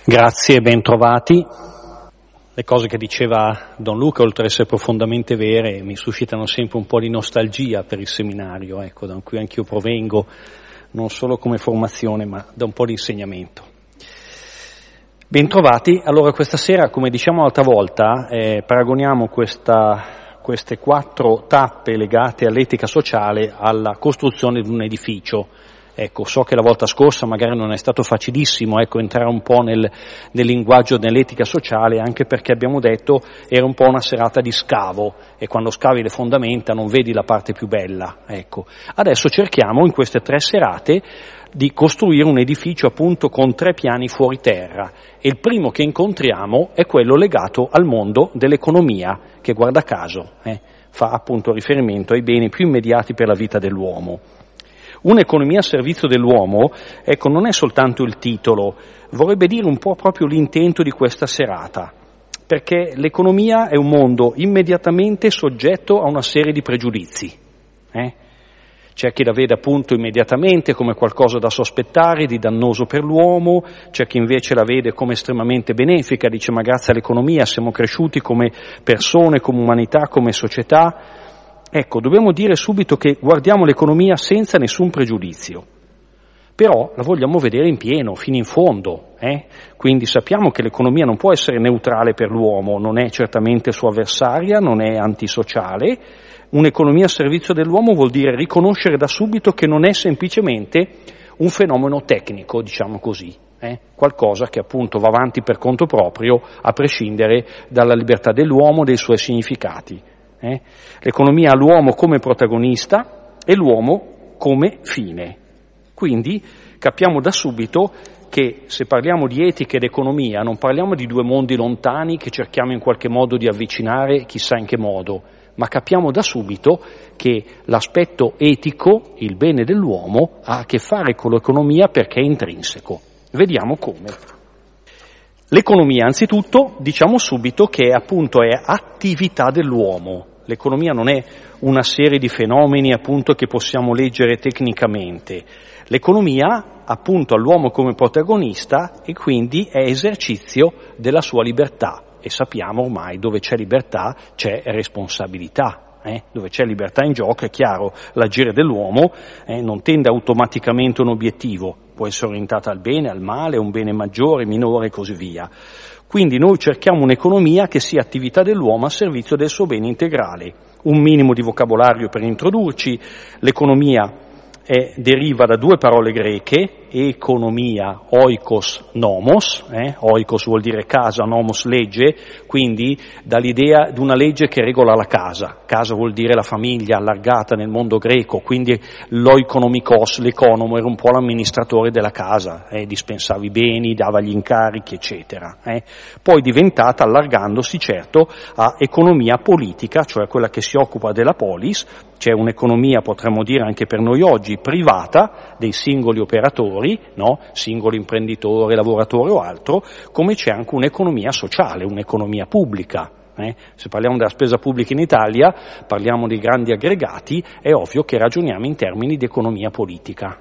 Grazie e bentrovati. Le cose che diceva Don Luca, oltre ad essere profondamente vere, mi suscitano sempre un po' di nostalgia per il seminario, da cui anch'io provengo, non solo come formazione, ma da un po' di insegnamento. Bentrovati. Allora, questa sera, come diciamo l'altra volta, paragoniamo queste 4 tappe legate all'etica sociale alla costruzione di un edificio. So che la volta scorsa magari non è stato facilissimo entrare un po' nel linguaggio dell'etica sociale, anche perché abbiamo detto era un po' una serata di scavo e quando scavi le fondamenta non vedi la parte più bella. Adesso cerchiamo in queste 3 serate di costruire un edificio appunto con 3 piani fuori terra e il primo che incontriamo è quello legato al mondo dell'economia, che guarda caso fa appunto riferimento ai beni più immediati per la vita dell'uomo. Un'economia a servizio dell'uomo, non è soltanto il titolo, vorrebbe dire un po' proprio l'intento di questa serata, perché l'economia è un mondo immediatamente soggetto a una serie di pregiudizi. C'è chi la vede appunto immediatamente come qualcosa da sospettare, di dannoso per l'uomo, c'è chi invece la vede come estremamente benefica, dice ma grazie all'economia siamo cresciuti come persone, come umanità, come società. Dobbiamo dire subito che guardiamo l'economia senza nessun pregiudizio, però la vogliamo vedere in pieno, fino in fondo, Quindi sappiamo che l'economia non può essere neutrale per l'uomo, non è certamente sua avversaria, non è antisociale. Un'economia a servizio dell'uomo vuol dire riconoscere da subito che non è semplicemente un fenomeno tecnico, diciamo così, qualcosa che appunto va avanti per conto proprio, a prescindere dalla libertà dell'uomo, dei suoi significati. L'economia ha l'uomo come protagonista e l'uomo come fine. Quindi capiamo da subito che se parliamo di etica ed economia non parliamo di 2 mondi lontani che cerchiamo in qualche modo di avvicinare chissà in che modo, ma capiamo da subito che l'aspetto etico, il bene dell'uomo, ha a che fare con l'economia perché è intrinseco. Vediamo come. L'economia, anzitutto, diciamo subito che appunto è attività dell'uomo. L'economia non è una serie di fenomeni appunto che possiamo leggere tecnicamente. L'economia appunto ha l'uomo come protagonista e quindi è esercizio della sua libertà e sappiamo ormai dove c'è libertà c'è responsabilità. Dove c'è libertà in gioco è chiaro, l'agire dell'uomo non tende automaticamente a un obiettivo, può essere orientata al bene, al male, un bene maggiore, minore e così via. Quindi noi cerchiamo un'economia che sia attività dell'uomo a servizio del suo bene integrale. Un minimo di vocabolario per introdurci: l'economia deriva da 2 parole greche, economia, oikos, nomos, oikos vuol dire casa, nomos legge, quindi dall'idea di una legge che regola la casa vuol dire la famiglia allargata nel mondo greco, quindi l'oikonomikos, l'economo era un po' l'amministratore della casa, dispensava i beni, dava gli incarichi, eccetera. Poi diventata, allargandosi certo, a economia politica, cioè quella che si occupa della polis. C'è un'economia, potremmo dire anche per noi oggi, privata dei singoli operatori, singolo imprenditore, lavoratore o altro, come c'è anche un'economia sociale, un'economia pubblica. Se parliamo della spesa pubblica in Italia, parliamo di grandi aggregati, è ovvio che ragioniamo in termini di economia politica.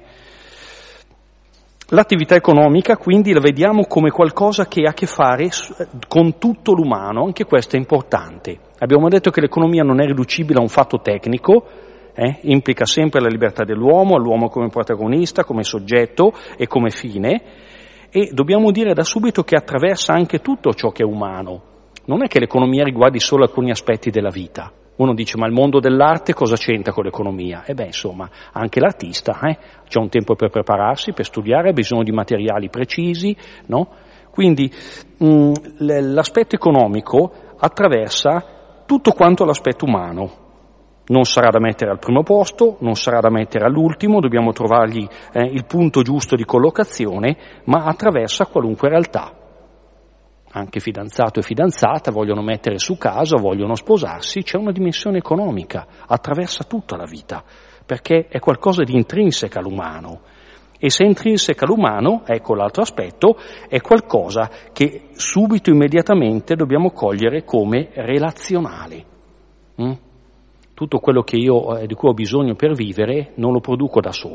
L'attività economica quindi la vediamo come qualcosa che ha a che fare con tutto l'umano, anche questo è importante. Abbiamo detto che l'economia non è riducibile a un fatto tecnico, implica sempre la libertà dell'uomo, l'uomo come protagonista, come soggetto e come fine, e dobbiamo dire da subito che attraversa anche tutto ciò che è umano. Non è che l'economia riguardi solo alcuni aspetti della vita. Uno dice, ma il mondo dell'arte cosa c'entra con l'economia? Insomma, anche l'artista, c'è un tempo per prepararsi, per studiare, ha bisogno di materiali precisi, no? Quindi l'aspetto economico attraversa tutto quanto l'aspetto umano. Non sarà da mettere al primo posto, non sarà da mettere all'ultimo, dobbiamo trovargli il punto giusto di collocazione, ma attraversa qualunque realtà. Anche fidanzato e fidanzata vogliono mettere su casa, vogliono sposarsi, c'è una dimensione economica, attraversa tutta la vita, perché è qualcosa di intrinseca all'umano. E se è intrinseca all'umano, ecco l'altro aspetto, è qualcosa che subito, immediatamente dobbiamo cogliere come relazionale. Tutto quello che di cui ho bisogno per vivere non lo produco da solo.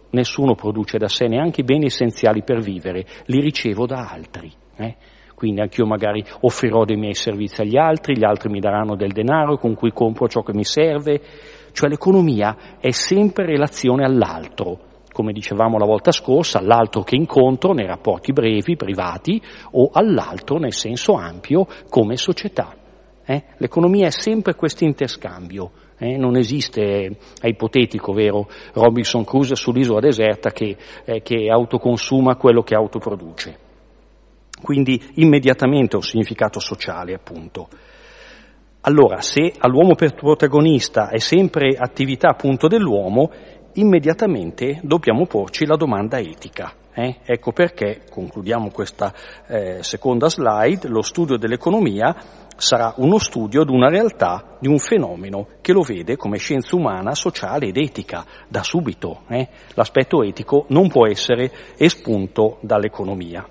Nessuno produce da sé, neanche i beni essenziali per vivere, li ricevo da altri. Quindi anch'io magari offrirò dei miei servizi agli altri, gli altri mi daranno del denaro con cui compro ciò che mi serve. Cioè l'economia è sempre relazione all'altro, come dicevamo la volta scorsa, all'altro che incontro nei rapporti brevi, privati, o all'altro nel senso ampio come società. L'economia è sempre questo interscambio. Non esiste, è ipotetico, vero, Robinson Crusoe sull'isola deserta che autoconsuma quello che autoproduce. Quindi immediatamente un significato sociale, appunto. Allora, se all'uomo protagonista è sempre attività appunto dell'uomo, immediatamente dobbiamo porci la domanda etica. Ecco perché, concludiamo questa seconda slide, lo studio dell'economia sarà uno studio di una realtà, di un fenomeno che lo vede come scienza umana, sociale ed etica, da subito. L'aspetto etico non può essere espunto dall'economia.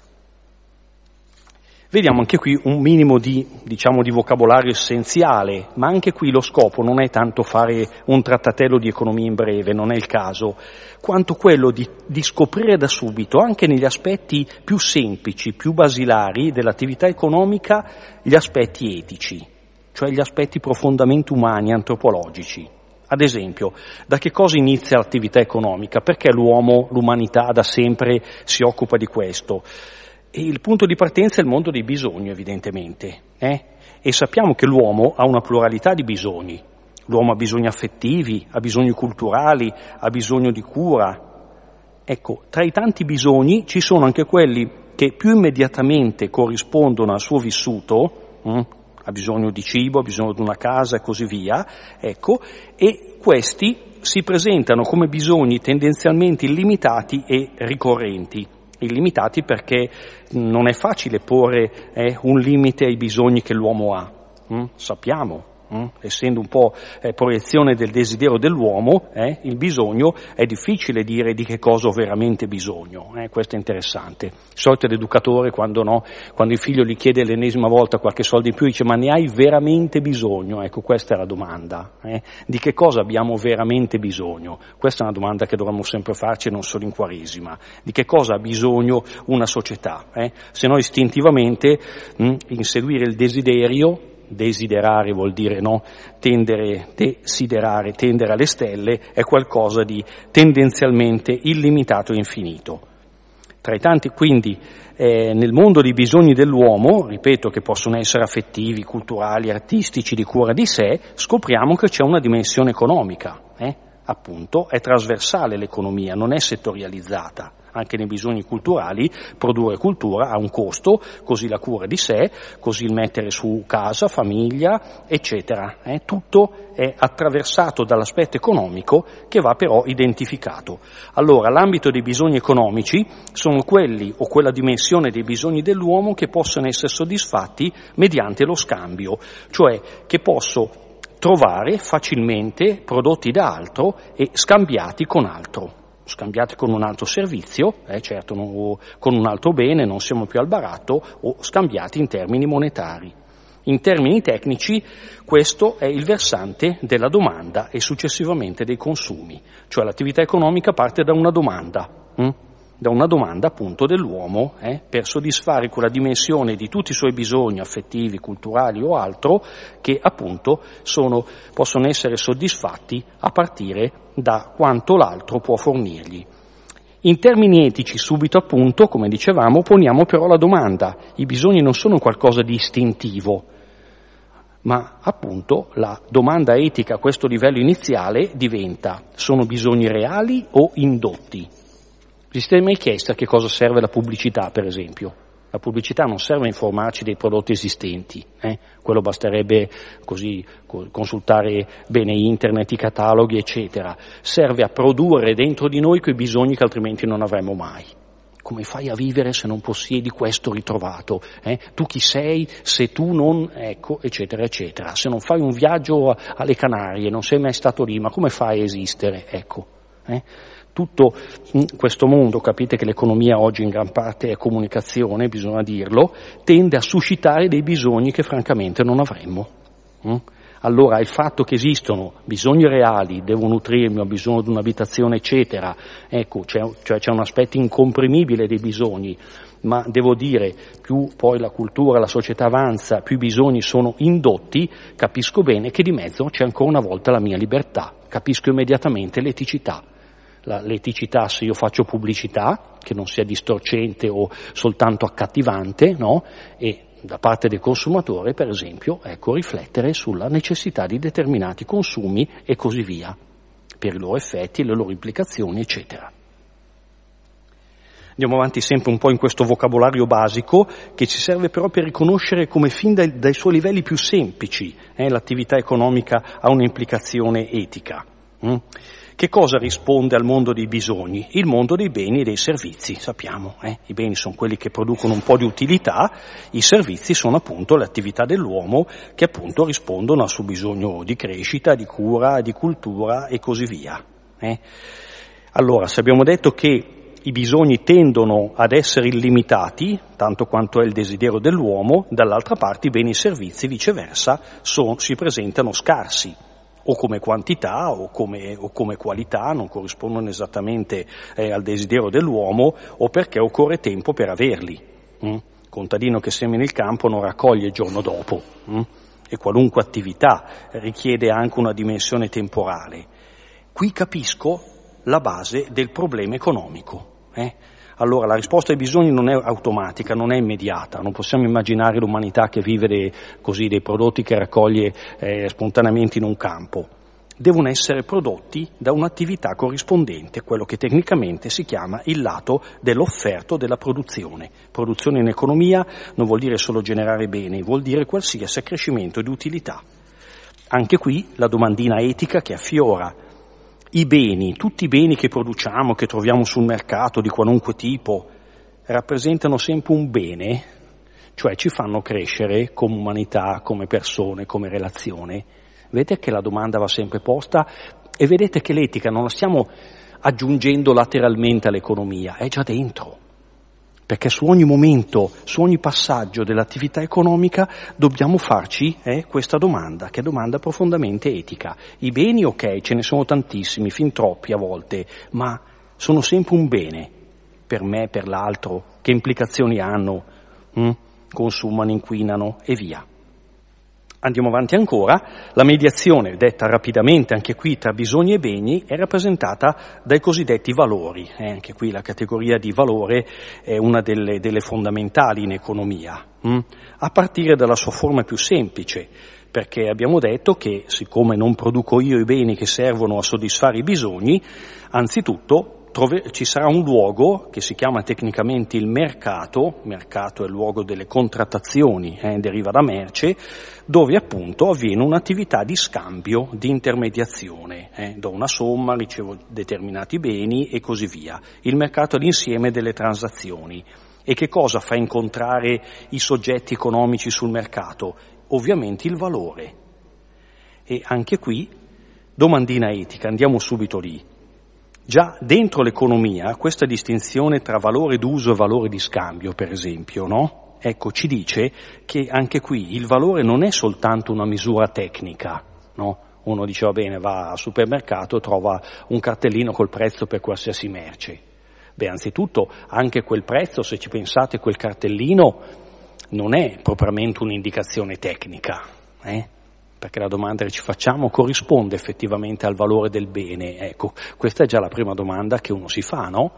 Vediamo anche qui un minimo di vocabolario essenziale, ma anche qui lo scopo non è tanto fare un trattatello di economia in breve, non è il caso, quanto quello di scoprire da subito, anche negli aspetti più semplici, più basilari dell'attività economica, gli aspetti etici, cioè gli aspetti profondamente umani, antropologici. Ad esempio, da che cosa inizia l'attività economica? Perché l'umanità da sempre si occupa di questo? E il punto di partenza è il mondo dei bisogni, evidentemente, e sappiamo che l'uomo ha una pluralità di bisogni. L'uomo ha bisogni affettivi, ha bisogni culturali, ha bisogno di cura. Ecco, tra i tanti bisogni ci sono anche quelli che più immediatamente corrispondono al suo vissuto, ha bisogno di cibo, ha bisogno di una casa e così via, ecco, e questi si presentano come bisogni tendenzialmente illimitati e ricorrenti. Illimitati perché non è facile porre un limite ai bisogni che l'uomo ha, sappiamo, essendo un po' proiezione del desiderio dell'uomo, il bisogno è difficile dire di che cosa ho veramente bisogno, questo è interessante. Di solito l'educatore quando il figlio gli chiede l'ennesima volta qualche soldo in più dice: ma ne hai veramente bisogno? Ecco, questa è la domanda, di che cosa abbiamo veramente bisogno? Questa è una domanda che dovremmo sempre farci, non solo in Quaresima, di che cosa ha bisogno una società? Se no istintivamente inseguire il desiderio. Desiderare vuol dire desiderare, tendere alle stelle, è qualcosa di tendenzialmente illimitato e infinito. Tra i tanti, quindi, nel mondo dei bisogni dell'uomo, ripeto che possono essere affettivi, culturali, artistici, di cura di sé, scopriamo che c'è una dimensione economica, appunto, è trasversale l'economia, non è settorializzata. Anche nei bisogni culturali, produrre cultura ha un costo, così la cura di sé, così il mettere su casa, famiglia, eccetera. Tutto è attraversato dall'aspetto economico che va però identificato. Allora, l'ambito dei bisogni economici sono quelli o quella dimensione dei bisogni dell'uomo che possono essere soddisfatti mediante lo scambio, cioè che posso trovare facilmente prodotti da altro e scambiati con altro. Scambiati con un altro servizio, certo, o con un altro bene, non siamo più al baratto, o scambiati in termini monetari. In termini tecnici, questo è il versante della domanda e successivamente dei consumi, cioè l'attività economica parte da una domanda appunto dell'uomo per soddisfare quella dimensione di tutti i suoi bisogni affettivi, culturali o altro che appunto possono essere soddisfatti a partire da quanto l'altro può fornirgli. In termini etici subito appunto, come dicevamo, poniamo però la domanda: i bisogni non sono qualcosa di istintivo, ma appunto la domanda etica a questo livello iniziale diventa: sono bisogni reali o indotti? Vi siete mai chiesto a che cosa serve la pubblicità, per esempio? La pubblicità non serve a informarci dei prodotti esistenti, quello basterebbe così consultare bene internet, i cataloghi, eccetera. Serve a produrre dentro di noi quei bisogni che altrimenti non avremmo mai. Come fai a vivere se non possiedi questo ritrovato? Tu chi sei se tu non, ecco, eccetera, eccetera. Se non fai un viaggio alle Canarie, non sei mai stato lì, ma come fai a esistere? Ecco. Tutto questo mondo, capite che l'economia oggi in gran parte è comunicazione, bisogna dirlo, tende a suscitare dei bisogni che francamente non avremmo. Allora il fatto che esistono bisogni reali, devo nutrirmi, ho bisogno di un'abitazione, eccetera, ecco, c'è un aspetto incomprimibile dei bisogni, ma devo dire, più poi la cultura, la società avanza, più i bisogni sono indotti, capisco bene che di mezzo c'è ancora una volta la mia libertà, capisco immediatamente l'eticità. L'eticità se io faccio pubblicità, che non sia distorcente o soltanto accattivante, no? E da parte del consumatore, per esempio, ecco, riflettere sulla necessità di determinati consumi e così via, per i loro effetti, le loro implicazioni, eccetera. Andiamo avanti sempre un po' in questo vocabolario basico che ci serve però per riconoscere come fin dai suoi livelli più semplici l'attività economica ha un'implicazione etica. Che cosa risponde al mondo dei bisogni? Il mondo dei beni e dei servizi, sappiamo. I beni sono quelli che producono un po' di utilità, i servizi sono appunto le attività dell'uomo che appunto rispondono al suo bisogno di crescita, di cura, di cultura e così via. Allora, se abbiamo detto che i bisogni tendono ad essere illimitati, tanto quanto è il desiderio dell'uomo, dall'altra parte i beni e i servizi viceversa si presentano scarsi, o come quantità o come qualità, non corrispondono esattamente al desiderio dell'uomo o perché occorre tempo per averli. Contadino che semina il campo non raccoglie il giorno dopo e qualunque attività richiede anche una dimensione temporale. Qui capisco la base del problema economico. Allora la risposta ai bisogni non è automatica, non è immediata, non possiamo immaginare l'umanità che vive dei prodotti che raccoglie spontaneamente in un campo. Devono essere prodotti da un'attività corrispondente, quello che tecnicamente si chiama il lato dell'offerto della produzione. Produzione in economia non vuol dire solo generare beni, vuol dire qualsiasi accrescimento di utilità. Anche qui la domandina etica che affiora. I beni, tutti i beni che produciamo, che troviamo sul mercato di qualunque tipo, rappresentano sempre un bene, cioè ci fanno crescere come umanità, come persone, come relazione. Vedete che la domanda va sempre posta e vedete che l'etica non la stiamo aggiungendo lateralmente all'economia, è già dentro. Perché su ogni momento, su ogni passaggio dell'attività economica dobbiamo farci questa domanda, che è domanda profondamente etica. I beni, ok, ce ne sono tantissimi, fin troppi a volte, ma sono sempre un bene per me, per l'altro, che implicazioni hanno, consumano, inquinano e via. Andiamo avanti ancora, la mediazione, detta rapidamente anche qui tra bisogni e beni, è rappresentata dai cosiddetti valori. Anche qui la categoria di valore è una delle fondamentali in economia, a partire dalla sua forma più semplice, perché abbiamo detto che siccome non produco io i beni che servono a soddisfare i bisogni, anzitutto ci sarà un luogo che si chiama tecnicamente il mercato è il luogo delle contrattazioni, deriva da merce, dove appunto avviene un'attività di scambio, di intermediazione, do una somma, ricevo determinati beni e così via. Il mercato è l'insieme delle transazioni. E che cosa fa incontrare i soggetti economici sul mercato? Ovviamente il valore. E anche qui, domandina etica, andiamo subito lì. Già dentro l'economia questa distinzione tra valore d'uso e valore di scambio, per esempio, no? Ecco, ci dice che anche qui il valore non è soltanto una misura tecnica, no? Uno dice va bene, va al supermercato, trova un cartellino col prezzo per qualsiasi merce. Beh, anzitutto anche quel prezzo, se ci pensate, quel cartellino non è propriamente un'indicazione tecnica, perché la domanda che ci facciamo corrisponde effettivamente al valore del bene. Ecco, questa è già la prima domanda che uno si fa, no?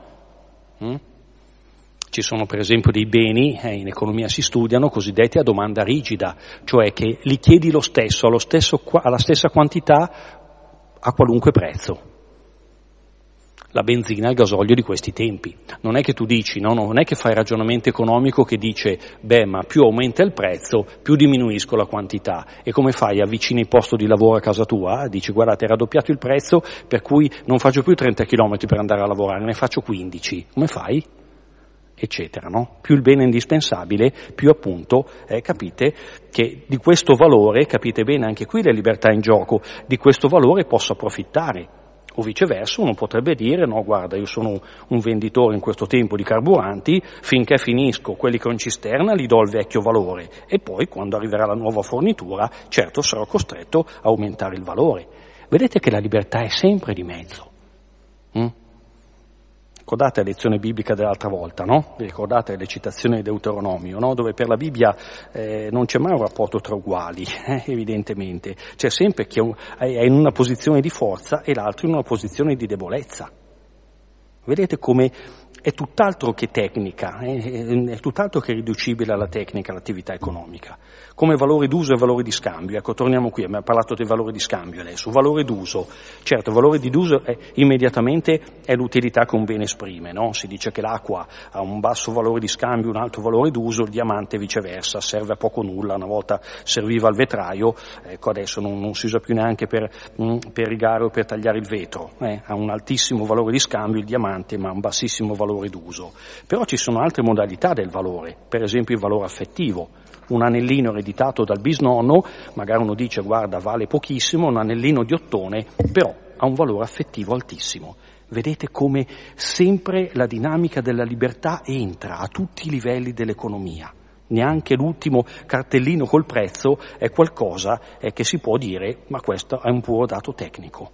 Ci sono per esempio dei beni, in economia si studiano, cosiddetti a domanda rigida, cioè che li chiedi alla stessa quantità a qualunque prezzo. La benzina, il gasolio di questi tempi. Non è che tu dici, no, non è che fai ragionamento economico che dice, ma più aumenta il prezzo, più diminuisco la quantità. E come fai? Avvicini il posto di lavoro a casa tua? Dici, guardate, è raddoppiato il prezzo, per cui non faccio più 30 km per andare a lavorare, ne faccio 15. Come fai? Eccetera, no? Più il bene è indispensabile, più appunto, capite che di questo valore, capite bene anche qui la libertà in gioco, di questo valore posso approfittare. O viceversa, uno potrebbe dire, no, guarda, io sono un venditore in questo tempo di carburanti, finché finisco quelli che ho in cisterna li do il vecchio valore e poi quando arriverà la nuova fornitura, certo sarò costretto a aumentare il valore. Vedete che la libertà è sempre di mezzo. Ricordate la lezione biblica dell'altra volta, no? Vi ricordate le citazioni di Deuteronomio, no? Dove per la Bibbia non c'è mai un rapporto tra uguali, evidentemente. C'è sempre chi è in una posizione di forza e l'altro in una posizione di debolezza. Vedete come è tutt'altro che tecnica, è tutt'altro che riducibile alla tecnica l'attività economica. Come valore d'uso e valore di scambio. Ecco, torniamo qui, abbiamo parlato del valore di scambio adesso. Valore d'uso. Certo, il valore di d'uso immediatamente è l'utilità che un bene esprime, no? Si dice che l'acqua ha un basso valore di scambio, un alto valore d'uso, il diamante viceversa, serve a poco o nulla. Una volta serviva al vetraio, ecco adesso non si usa più neanche per rigare o per tagliare il vetro. Ha un altissimo valore di scambio il diamante, ma un bassissimo valore d'uso. Però ci sono altre modalità del valore, per esempio il valore affettivo. Un anellino ereditato dal bisnonno, magari uno dice guarda vale pochissimo, un anellino di ottone, però ha un valore affettivo altissimo. Vedete come sempre la dinamica della libertà entra a tutti i livelli dell'economia. Neanche l'ultimo cartellino col prezzo è qualcosa che si può dire ma questo è un puro dato tecnico.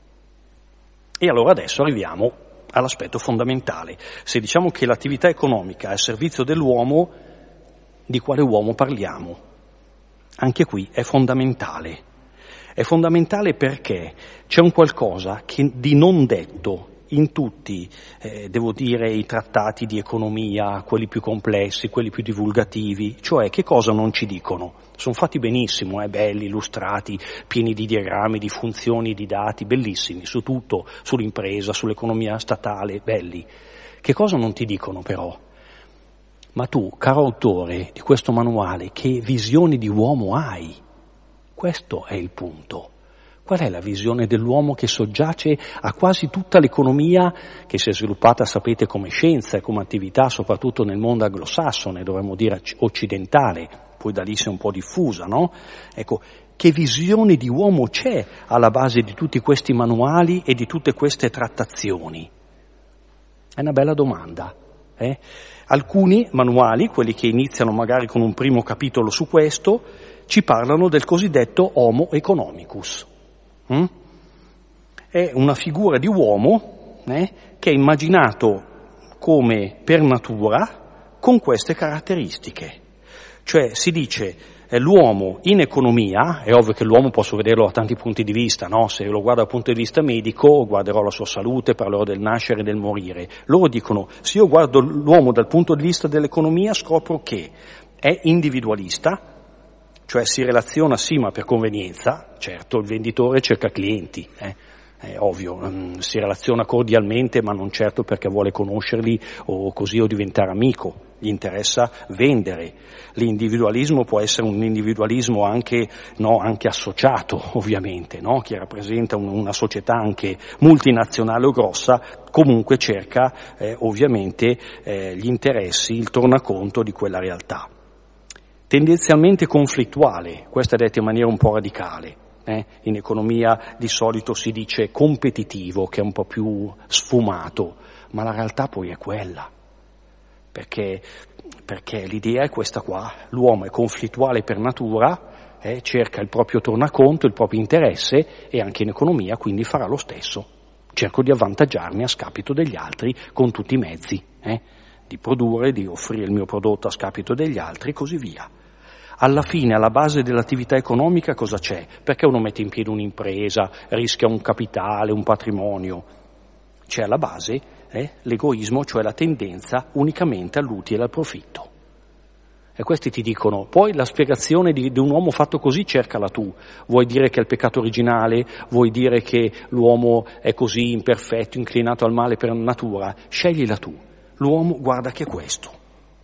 E allora adesso arriviamo all'aspetto fondamentale. Se diciamo che l'attività economica è a servizio dell'uomo, di quale uomo parliamo? Anche qui è fondamentale. È fondamentale perché c'è un qualcosa che di non detto in tutti, devo dire, i trattati di economia, quelli più complessi, quelli più divulgativi, cioè che cosa non ci dicono? Sono fatti benissimo, belli, illustrati, pieni di diagrammi, di funzioni, di dati, bellissimi, su tutto, sull'impresa, sull'economia statale, belli. Che cosa non ti dicono però? Ma tu, caro autore di questo manuale, che visione di uomo hai? Questo è il punto. Qual è la visione dell'uomo che soggiace a quasi tutta l'economia che si è sviluppata, sapete, come scienza e come attività, soprattutto nel mondo anglosassone, dovremmo dire occidentale, poi da lì si è un po' diffusa, no? Ecco, che visione di uomo c'è alla base di tutti questi manuali e di tutte queste trattazioni? È una bella domanda, Alcuni manuali, quelli che iniziano magari con un primo capitolo su questo, ci parlano del cosiddetto Homo economicus. È una figura di uomo che è immaginato come per natura con queste caratteristiche. Cioè si dice l'uomo in economia, è ovvio che l'uomo posso vederlo da tanti punti di vista, no? Se lo guardo dal punto di vista medico guarderò la sua salute, parlerò del nascere e del morire. Loro dicono, se io guardo l'uomo dal punto di vista dell'economia scopro che è individualista, cioè si relaziona sì ma per convenienza, certo il venditore cerca clienti, è ovvio, si relaziona cordialmente ma non certo perché vuole conoscerli o così o diventare amico, gli interessa vendere. L'individualismo può essere un individualismo anche associato ovviamente, no? Che rappresenta una società anche multinazionale o grossa, comunque cerca ovviamente gli interessi, il tornaconto di quella realtà. Tendenzialmente conflittuale, questo è detto in maniera un po' radicale. In economia di solito si dice competitivo, che è un po' più sfumato, ma la realtà poi è quella, perché l'idea è questa qua, l'uomo è conflittuale per natura, cerca il proprio tornaconto, il proprio interesse e anche in economia quindi farà lo stesso, cerco di avvantaggiarmi a scapito degli altri con tutti i mezzi, di produrre, di offrire il mio prodotto a scapito degli altri e così via. Alla fine, alla base dell'attività economica cosa c'è? Perché uno mette in piedi un'impresa, rischia un capitale, un patrimonio? C'è alla base l'egoismo, cioè la tendenza unicamente all'utile e al profitto. E questi ti dicono, poi la spiegazione di un uomo fatto così cercala tu. Vuoi dire che è il peccato originale? Vuoi dire che l'uomo è così imperfetto, inclinato al male per natura? Sceglila tu. L'uomo guarda che è questo.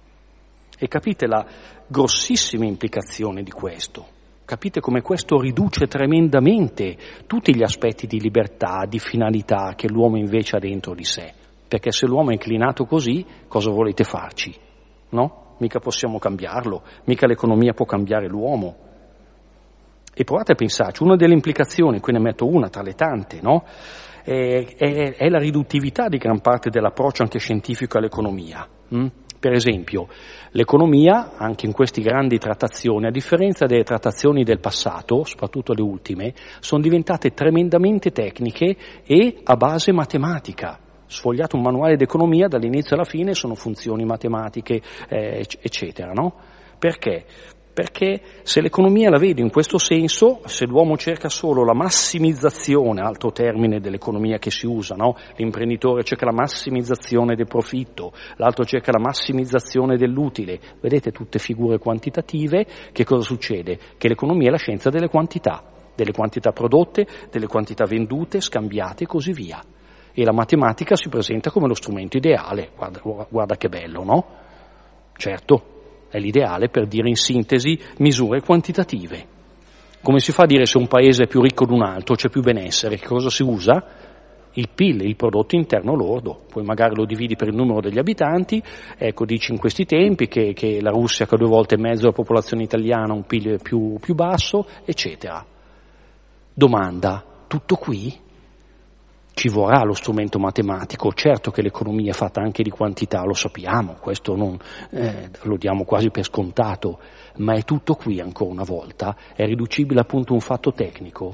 E capite la grossissima implicazione di questo. Capite come questo riduce tremendamente tutti gli aspetti di libertà, di finalità che l'uomo invece ha dentro di sé. Perché se l'uomo è inclinato così, cosa volete farci? No? Mica possiamo cambiarlo, mica l'economia può cambiare l'uomo. E provate a pensarci, una delle implicazioni, qui ne metto una tra le tante, no? È la riduttività di gran parte dell'approccio anche scientifico all'economia. Per esempio, l'economia, anche in queste grandi trattazioni, a differenza delle trattazioni del passato, soprattutto le ultime, sono diventate tremendamente tecniche e a base matematica. Sfogliato un manuale d'economia, dall'inizio alla fine sono funzioni matematiche, eccetera, no? Perché? Perché se l'economia la vede in questo senso, se l'uomo cerca solo la massimizzazione, altro termine dell'economia che si usa, no? L'imprenditore cerca la massimizzazione del profitto, l'altro cerca la massimizzazione dell'utile, vedete tutte figure quantitative, che cosa succede? Che l'economia è la scienza delle quantità prodotte, delle quantità vendute, scambiate e così via. E la matematica si presenta come lo strumento ideale, guarda che bello, no? Certo. È l'ideale per dire in sintesi misure quantitative. Come si fa a dire se un paese è più ricco di un altro, c'è più benessere? Che cosa si usa? Il PIL, il prodotto interno lordo. Poi magari lo dividi per il numero degli abitanti, ecco, dici in questi tempi che la Russia, che ha 2 volte e mezzo la popolazione italiana, ha un PIL più basso, eccetera. Domanda, tutto qui? Ci vorrà lo strumento matematico, certo che l'economia è fatta anche di quantità, lo sappiamo, questo non lo diamo quasi per scontato, ma è tutto qui ancora una volta, è riducibile appunto a un fatto tecnico.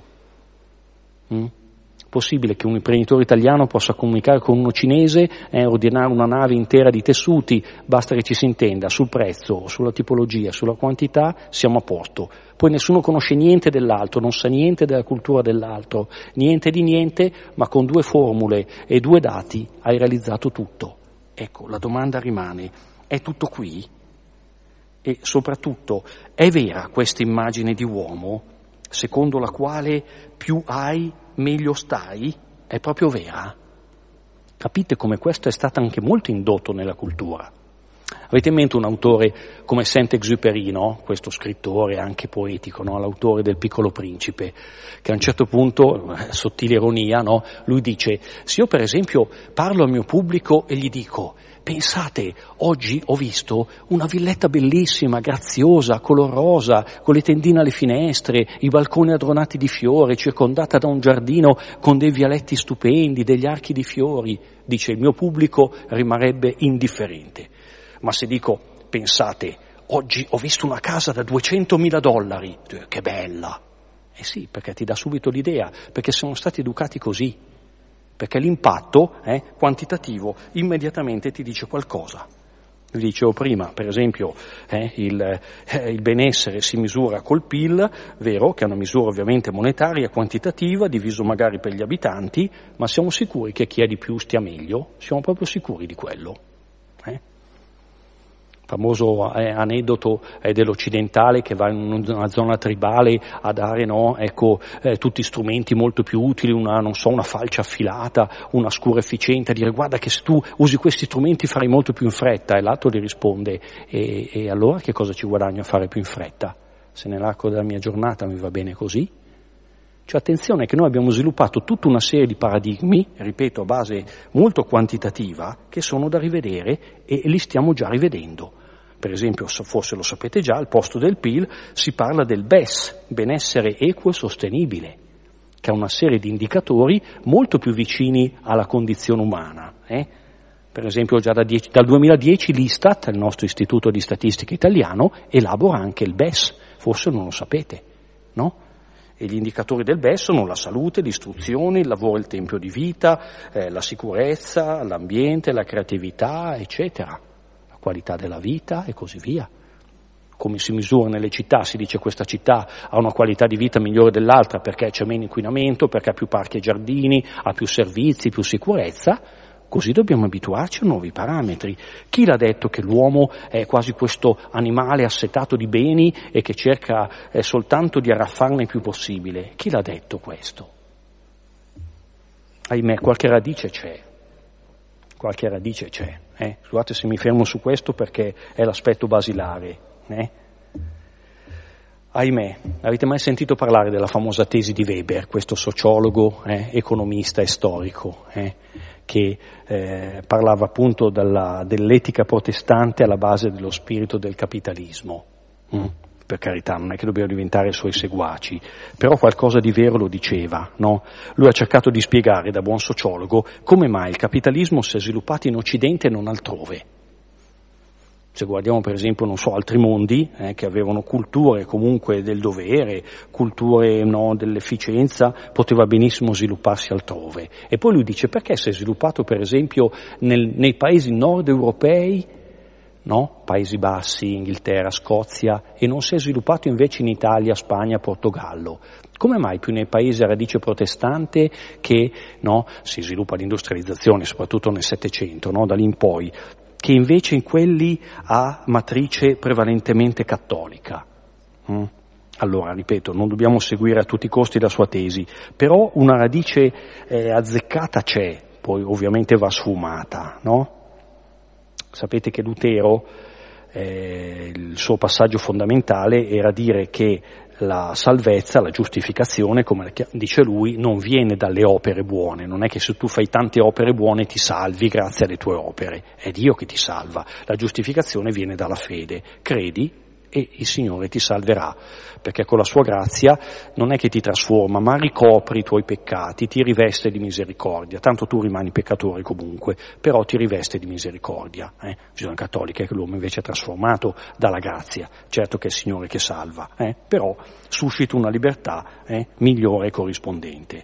Possibile che un imprenditore italiano possa comunicare con uno cinese e ordinare una nave intera di tessuti, basta che ci si intenda sul prezzo, sulla tipologia, sulla quantità, siamo a posto. Poi nessuno conosce niente dell'altro, non sa niente della cultura dell'altro, niente di niente, ma con 2 formule e 2 dati hai realizzato tutto. Ecco, la domanda rimane, è tutto qui? E soprattutto, è vera questa immagine di uomo, secondo la quale più hai, meglio stai? È proprio vera? Capite come questo è stato anche molto indotto nella cultura. Avete in mente un autore come Saint-Exupéry, no? Questo scrittore anche poetico, no? L'autore del Piccolo Principe, che a un certo punto, sottile ironia, no? Lui dice, se io per esempio parlo al mio pubblico e gli dico, pensate, oggi ho visto una villetta bellissima, graziosa, color rosa, con le tendine alle finestre, i balconi adornati di fiori, circondata da un giardino con dei vialetti stupendi, degli archi di fiori, dice il mio pubblico rimarrebbe indifferente. Ma se dico, pensate, oggi ho visto una casa da $200.000, che bella! Eh sì, perché ti dà subito l'idea, perché siamo stati educati così, perché l'impatto quantitativo immediatamente ti dice qualcosa. Vi dicevo prima, per esempio, il benessere si misura col PIL, vero, che è una misura ovviamente monetaria, quantitativa, diviso magari per gli abitanti, ma siamo sicuri che chi ha di più stia meglio? Siamo proprio sicuri di quello? Famoso aneddoto dell'occidentale che va in una zona tribale a dare tutti strumenti molto più utili, una falce affilata, una scura efficiente, a dire guarda che se tu usi questi strumenti farai molto più in fretta, e l'altro gli risponde e allora che cosa ci guadagno a fare più in fretta? Se nell'arco della mia giornata mi va bene così? Cioè attenzione che noi abbiamo sviluppato tutta una serie di paradigmi, ripeto, a base molto quantitativa, che sono da rivedere e li stiamo già rivedendo. Per esempio, forse lo sapete già, al posto del PIL si parla del BES, benessere equo e sostenibile, che ha una serie di indicatori molto più vicini alla condizione umana. Per esempio già dal 2010 l'Istat, il nostro istituto di statistica italiano, elabora anche il BES, forse non lo sapete, no? E gli indicatori del BES sono la salute, l'istruzione, il lavoro e il tempo di vita, la sicurezza, l'ambiente, la creatività, eccetera, la qualità della vita e così via. Come si misura nelle città, si dice questa città ha una qualità di vita migliore dell'altra perché c'è meno inquinamento, perché ha più parchi e giardini, ha più servizi, più sicurezza. Così dobbiamo abituarci a nuovi parametri. Chi l'ha detto che l'uomo è quasi questo animale assetato di beni e che cerca soltanto di arraffarne il più possibile? Chi l'ha detto questo? Ahimè, qualche radice c'è. Scusate se mi fermo su questo perché è l'aspetto basilare. Ahimè, avete mai sentito parlare della famosa tesi di Weber, questo sociologo, economista e storico, che parlava appunto dell'etica protestante alla base dello spirito del capitalismo. per carità, non è che dobbiamo diventare suoi seguaci, però qualcosa di vero lo diceva, no? Lui ha cercato di spiegare, da buon sociologo, come mai il capitalismo si è sviluppato in Occidente e non altrove. Se guardiamo per esempio, non so, altri mondi che avevano culture comunque del dovere, culture dell'efficienza, poteva benissimo svilupparsi altrove. E poi lui dice perché si è sviluppato per esempio nei paesi nord europei, no? Paesi Bassi, Inghilterra, Scozia, e non si è sviluppato invece in Italia, Spagna, Portogallo. Come mai più nei paesi a radice protestante che si sviluppa l'industrializzazione, soprattutto nel Settecento, da lì in poi, che invece in quelli a matrice prevalentemente cattolica. Allora, ripeto, non dobbiamo seguire a tutti i costi la sua tesi, però una radice azzeccata c'è, poi ovviamente va sfumata, no? Sapete che Lutero, il suo passaggio fondamentale era dire che la salvezza, la giustificazione, come dice lui, non viene dalle opere buone, non è che se tu fai tante opere buone ti salvi grazie alle tue opere, è Dio che ti salva, la giustificazione viene dalla fede, credi e il Signore ti salverà, perché con la sua grazia non è che ti trasforma, ma ricopri i tuoi peccati, ti riveste di misericordia, tanto tu rimani peccatore comunque, però ti riveste di misericordia. Visione cattolica è che l'uomo invece è trasformato dalla grazia, certo che è il Signore che salva, però suscita una libertà migliore e corrispondente.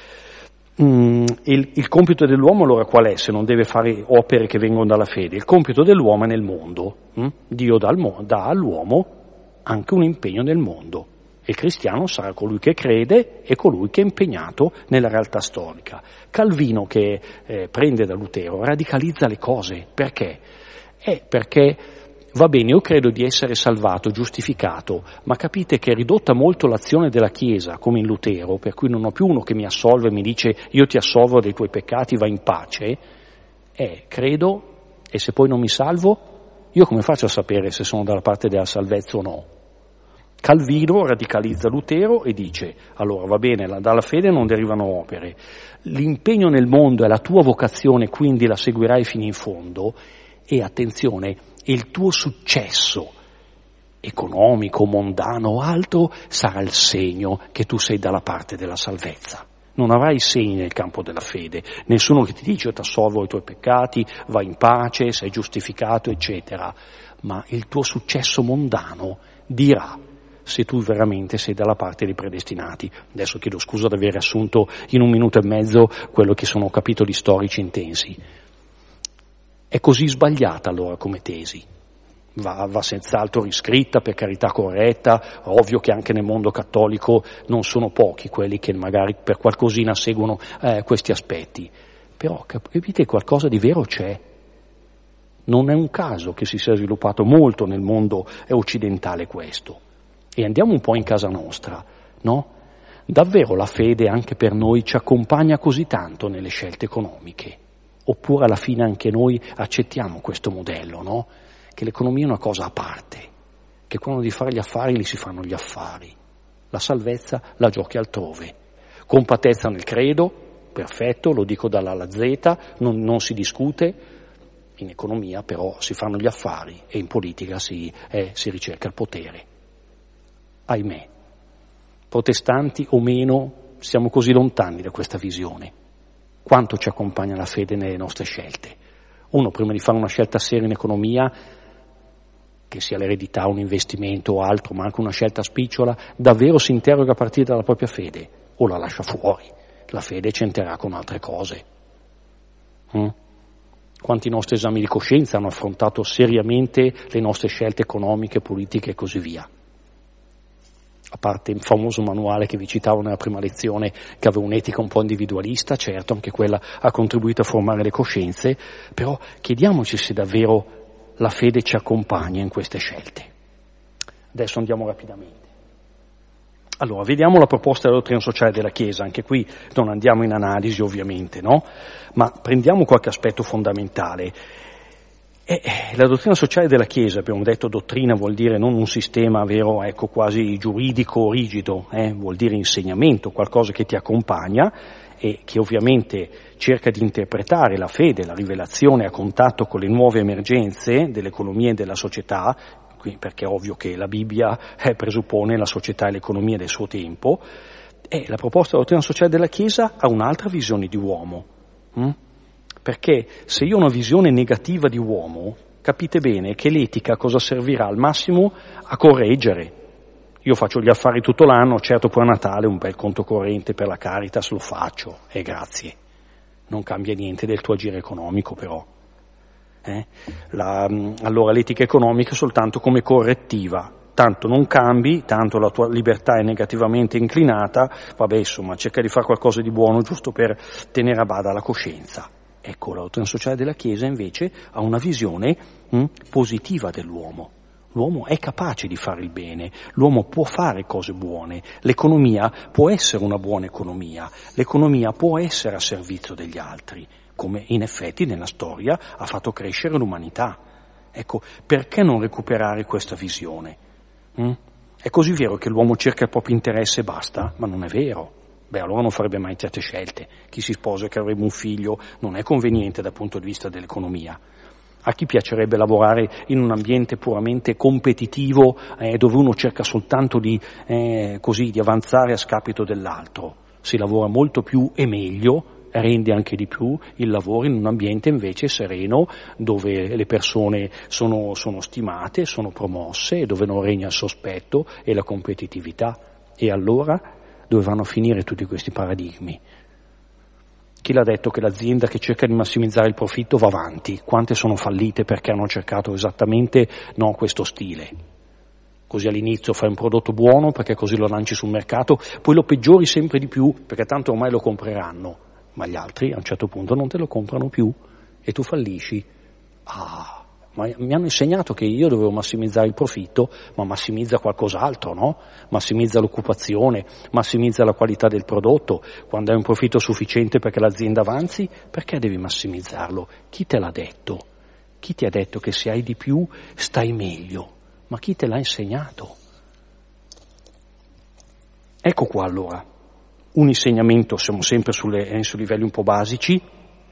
Il compito dell'uomo allora qual è, se non deve fare opere che vengono dalla fede? Il compito dell'uomo è nel mondo. Dio dà all'uomo anche un impegno nel mondo. Il cristiano sarà colui che crede e colui che è impegnato nella realtà storica. Calvino, che prende da Lutero, radicalizza le cose. Perché? Perché va bene, io credo di essere salvato, giustificato, ma capite che è ridotta molto l'azione della Chiesa, come in Lutero, per cui non ho più uno che mi assolve e mi dice io ti assolvo dei tuoi peccati, vai in pace. Credo, e se poi non mi salvo, io come faccio a sapere se sono dalla parte della salvezza o no? Calvino radicalizza Lutero e dice, allora va bene, dalla fede non derivano opere, l'impegno nel mondo è la tua vocazione, quindi la seguirai fino in fondo, e attenzione, il tuo successo economico, mondano o altro sarà il segno che tu sei dalla parte della salvezza. Non avrai segni nel campo della fede, nessuno che ti dice ti assolvo i tuoi peccati, vai in pace, sei giustificato, eccetera, ma il tuo successo mondano dirà se tu veramente sei dalla parte dei predestinati. Adesso chiedo scusa di aver assunto in 1 minuto e mezzo quello che sono capitoli storici intensi. È così sbagliata allora come tesi, va senz'altro riscritta, per carità corretta, ovvio che anche nel mondo cattolico non sono pochi quelli che magari per qualcosina seguono questi aspetti, però capite qualcosa di vero c'è, non è un caso che si sia sviluppato molto nel mondo occidentale questo, e andiamo un po' in casa nostra, no? Davvero la fede anche per noi ci accompagna così tanto nelle scelte economiche? Oppure alla fine anche noi accettiamo questo modello, no? Che l'economia è una cosa a parte, che quando devi fare gli affari li si fanno gli affari, la salvezza la giochi altrove. Compattezza nel credo, perfetto, lo dico dalla alla Z, non si discute, in economia però si fanno gli affari e in politica si ricerca il potere. Ahimè, protestanti o meno, siamo così lontani da questa visione. Quanto ci accompagna la fede nelle nostre scelte? Uno, prima di fare una scelta seria in economia, che sia l'eredità, un investimento o altro, ma anche una scelta spicciola, davvero si interroga a partire dalla propria fede o la lascia fuori. La fede c'entrerà con altre cose. Quanti nostri esami di coscienza hanno affrontato seriamente le nostre scelte economiche, politiche e così via? A parte il famoso manuale che vi citavo nella prima lezione, che aveva un'etica un po' individualista, certo, anche quella ha contribuito a formare le coscienze, però chiediamoci se davvero la fede ci accompagna in queste scelte. Adesso andiamo rapidamente. Allora, vediamo la proposta della dottrina sociale della Chiesa, anche qui non andiamo in analisi ovviamente, no? Ma prendiamo qualche aspetto fondamentale. La dottrina sociale della Chiesa, abbiamo detto dottrina vuol dire non un sistema vero, quasi giuridico rigido, vuol dire insegnamento, qualcosa che ti accompagna e che ovviamente cerca di interpretare la fede, la rivelazione a contatto con le nuove emergenze dell'economia e della società, perché è ovvio che la Bibbia presuppone la società e l'economia del suo tempo, e la proposta della dottrina sociale della Chiesa ha un'altra visione di uomo. Perché se io ho una visione negativa di uomo, capite bene che l'etica cosa servirà al massimo a correggere. Io faccio gli affari tutto l'anno, certo poi a Natale un bel conto corrente per la Caritas lo faccio, e grazie. Non cambia niente del tuo agire economico però. Allora l'etica economica è soltanto come correttiva. Tanto non cambi, tanto la tua libertà è negativamente inclinata, vabbè insomma cerca di fare qualcosa di buono giusto per tenere a bada la coscienza. Ecco, la dottrina sociale della Chiesa invece ha una visione positiva dell'uomo. L'uomo è capace di fare il bene, l'uomo può fare cose buone, l'economia può essere una buona economia, l'economia può essere a servizio degli altri, come in effetti nella storia ha fatto crescere l'umanità. Ecco, perché non recuperare questa visione? È così vero che l'uomo cerca il proprio interesse e basta? Ma non è vero. Beh, allora non farebbe mai certe scelte. Chi si sposa e che avrebbe un figlio non è conveniente dal punto di vista dell'economia. A chi piacerebbe lavorare in un ambiente puramente competitivo dove uno cerca soltanto di avanzare a scapito dell'altro? Si lavora molto più e meglio, rende anche di più il lavoro in un ambiente invece sereno, dove le persone sono stimate, sono promosse, dove non regna il sospetto e la competitività. E allora dove vanno a finire tutti questi paradigmi? Chi l'ha detto che l'azienda che cerca di massimizzare il profitto va avanti? Quante sono fallite perché hanno cercato esattamente questo stile? Così all'inizio fai un prodotto buono perché così lo lanci sul mercato, poi lo peggiori sempre di più perché tanto ormai lo compreranno, ma gli altri a un certo punto non te lo comprano più e tu fallisci. Ma mi hanno insegnato che io dovevo massimizzare il profitto, ma massimizza qualcos'altro, no? Massimizza l'occupazione, massimizza la qualità del prodotto. Quando hai un profitto sufficiente perché l'azienda avanzi, perché devi massimizzarlo? Chi te l'ha detto? Chi ti ha detto che se hai di più stai meglio? Ma chi te l'ha insegnato? Ecco qua allora, un insegnamento, siamo sempre su livelli un po' basici.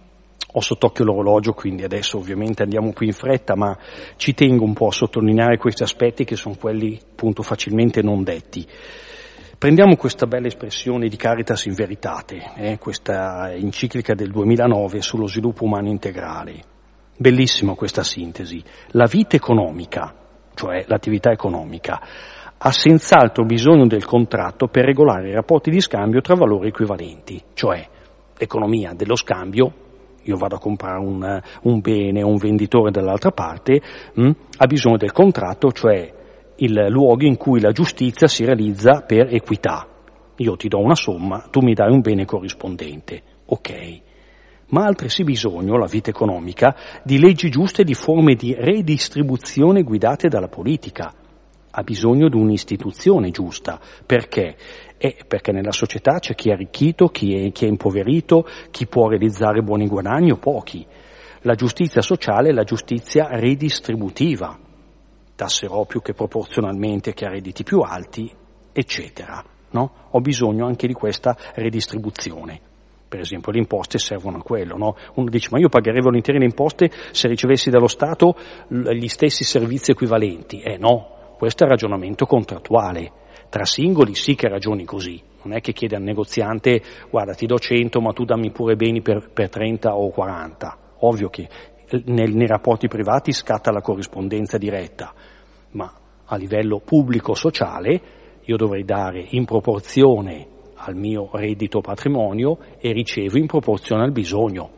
Ho sott'occhio l'orologio, quindi adesso ovviamente andiamo più in fretta, ma ci tengo un po' a sottolineare questi aspetti che sono quelli appunto facilmente non detti. Prendiamo questa bella espressione di Caritas in Veritate, questa enciclica del 2009 sullo sviluppo umano integrale. Bellissima questa sintesi. La vita economica, cioè l'attività economica, ha senz'altro bisogno del contratto per regolare i rapporti di scambio tra valori equivalenti, cioè l'economia dello scambio. Io vado a comprare un bene o un venditore dall'altra parte, ha bisogno del contratto, cioè il luogo in cui la giustizia si realizza per equità. Io ti do una somma, tu mi dai un bene corrispondente, ok. Ma ha altresì bisogno, la vita economica, di leggi giuste e di forme di redistribuzione guidate dalla politica. Ha bisogno di un'istituzione giusta. Perché? Perché nella società c'è chi è arricchito, chi è impoverito, chi può realizzare buoni guadagni o pochi. La giustizia sociale è la giustizia redistributiva. Tasserò più che proporzionalmente chi ha redditi più alti, eccetera. No? Ho bisogno anche di questa redistribuzione. Per esempio le imposte servono a quello, no? Uno dice ma io pagherei volentieri le imposte se ricevessi dallo Stato gli stessi servizi equivalenti. No, questo è il ragionamento contrattuale. Tra singoli sì che ragioni così, non è che chiede al negoziante guarda ti do 100 ma tu dammi pure beni per 30 o 40, ovvio che nei rapporti privati scatta la corrispondenza diretta, ma a livello pubblico-sociale io dovrei dare in proporzione al mio reddito patrimonio e ricevo in proporzione al bisogno.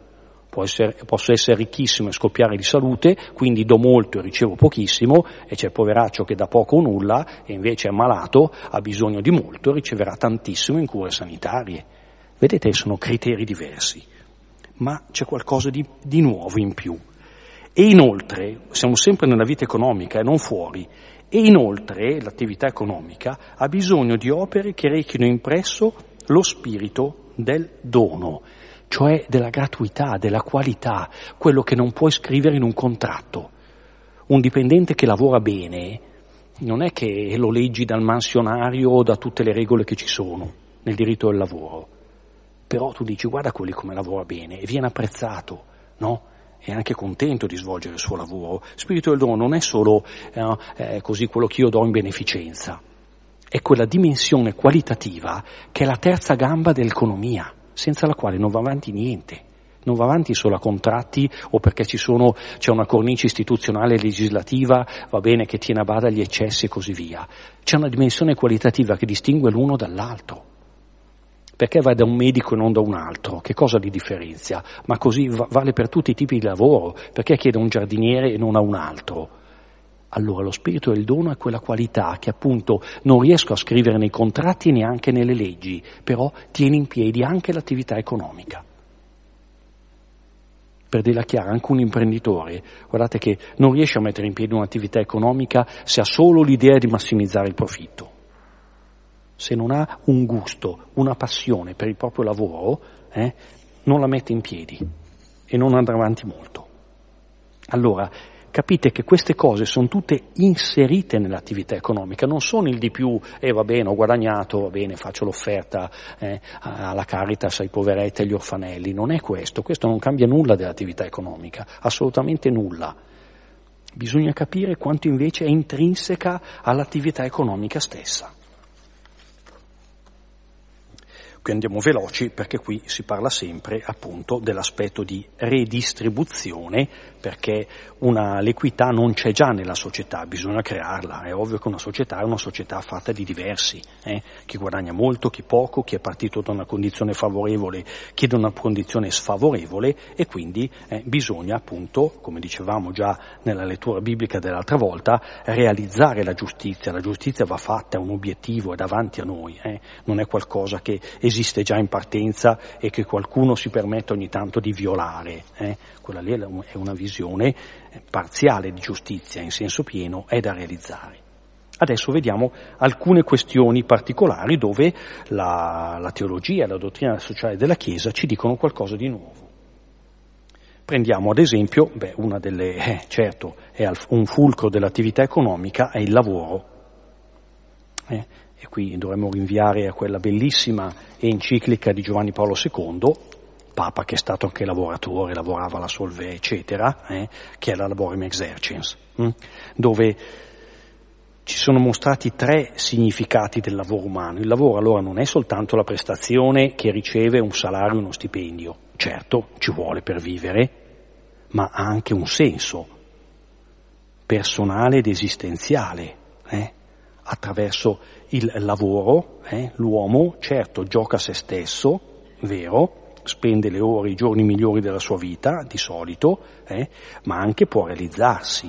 Posso essere ricchissimo e scoppiare di salute, quindi do molto e ricevo pochissimo, e c'è il poveraccio che dà poco o nulla e invece è malato, ha bisogno di molto e riceverà tantissimo in cure sanitarie. Vedete, sono criteri diversi, ma c'è qualcosa di nuovo in più. E inoltre, siamo sempre nella vita economica e non fuori, e inoltre l'attività economica ha bisogno di opere che rechino impresso lo spirito del dono, cioè della gratuità, della qualità, quello che non puoi scrivere in un contratto. Un dipendente che lavora bene non è che lo leggi dal mansionario o da tutte le regole che ci sono nel diritto del lavoro, però tu dici guarda quelli come lavora bene e viene apprezzato, no? è anche contento di svolgere il suo lavoro. Spirito del dono non è solo così quello che io do in beneficenza, è quella dimensione qualitativa che è la terza gamba dell'economia, senza la quale non va avanti niente. Non va avanti solo a contratti o perché c'è una cornice istituzionale e legislativa, va bene, che tiene a bada gli eccessi e così via. C'è una dimensione qualitativa che distingue l'uno dall'altro. Perché vai da un medico e non da un altro? Che cosa li differenzia? Ma così vale per tutti i tipi di lavoro. Perché chiede un giardiniere e non a un altro? Allora lo spirito del dono è quella qualità che appunto non riesco a scrivere nei contratti e neanche nelle leggi, però tiene in piedi anche l'attività economica. Per dirla chiara, anche un imprenditore, guardate che non riesce a mettere in piedi un'attività economica se ha solo l'idea di massimizzare il profitto. Se non ha un gusto, una passione per il proprio lavoro, non la mette in piedi e non andrà avanti molto. Allora, capite che queste cose sono tutte inserite nell'attività economica, non sono il di più, va bene, ho guadagnato, va bene, faccio l'offerta alla Caritas, ai poveretti, agli orfanelli, non è questo non cambia nulla dell'attività economica, assolutamente nulla. Bisogna capire quanto invece è intrinseca all'attività economica stessa. Qui andiamo veloci perché qui si parla sempre appunto dell'aspetto di redistribuzione, perché l'equità non c'è già nella società, bisogna crearla. È ovvio che una società è una società fatta di diversi, chi guadagna molto, chi poco, chi è partito da una condizione favorevole, chi da una condizione sfavorevole, e quindi bisogna appunto, come dicevamo già nella lettura biblica dell'altra volta, realizzare la giustizia. La giustizia va fatta, è un obiettivo, è davanti a noi, non è qualcosa che esiste già in partenza e che qualcuno si permette ogni tanto di violare. Quella lì è una visione parziale di giustizia, in senso pieno è da realizzare. Adesso vediamo alcune questioni particolari dove la teologia e la dottrina sociale della Chiesa ci dicono qualcosa di nuovo. Prendiamo ad esempio, una delle, certo, è un fulcro dell'attività economica, è il lavoro. E qui dovremmo rinviare a quella bellissima enciclica di Giovanni Paolo II, Papa che è stato anche lavoratore, lavorava alla Solvay, eccetera, che è la Laborem Exercens, dove ci sono mostrati 3 significati del lavoro umano. Il lavoro allora non è soltanto la prestazione che riceve un salario e uno stipendio, certo ci vuole per vivere, ma ha anche un senso personale ed esistenziale, attraverso il lavoro, l'uomo certo gioca a se stesso, vero, spende le ore, i giorni migliori della sua vita, di solito, ma anche può realizzarsi